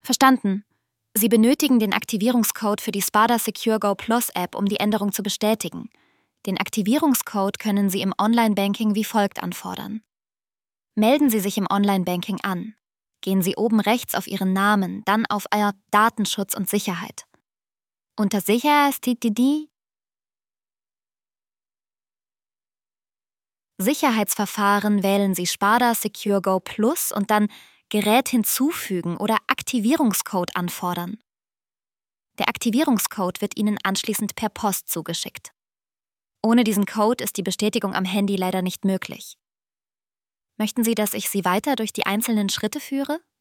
Verstanden. Sie benötigen den Aktivierungscode für die Spada Secure Go Plus App, um die Änderung zu bestätigen. Den Aktivierungscode können Sie im Online-Banking wie folgt anfordern. Melden Sie sich im Online-Banking an. Gehen Sie oben rechts auf Ihren Namen, dann auf Datenschutz und Sicherheit. Unter Sicherheitsverfahren wählen Sie Spada Secure Go Plus und dann Gerät hinzufügen oder Aktivierungscode anfordern. Der Aktivierungscode wird Ihnen anschließend per Post zugeschickt. Ohne diesen Code ist die Bestätigung am Handy leider nicht möglich. Möchten Sie, dass ich Sie weiter durch die einzelnen Schritte führe?